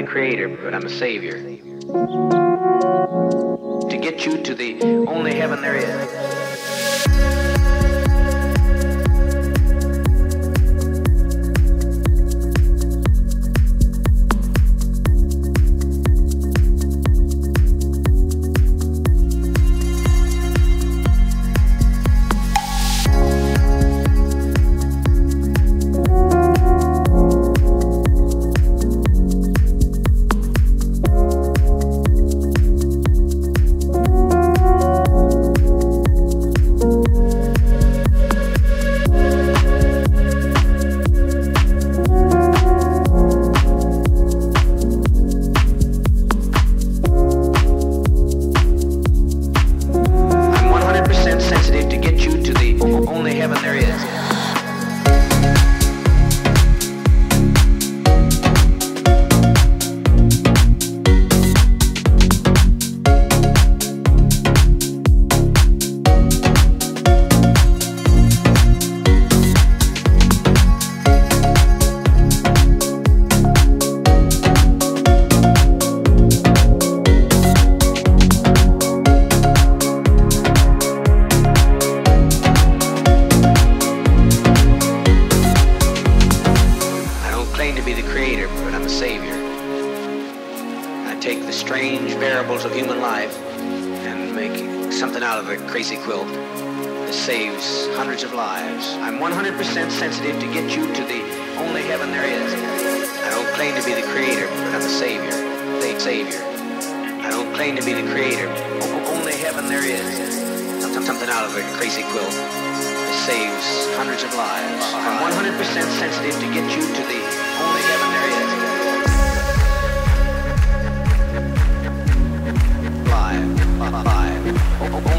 creator, but I'm a savior. To get you to the only heaven there is. Take the strange variables of human life and make something out of a crazy quilt that saves hundreds of lives. I'm 100% sensitive to get you to the only heaven there is. I don't claim to be the creator, but I'm a savior. Savior. I don't claim to be the creator. Only heaven there is. Something out of a crazy quilt that saves hundreds of lives. I'm 100% sensitive to get you to the only heaven there is. Live.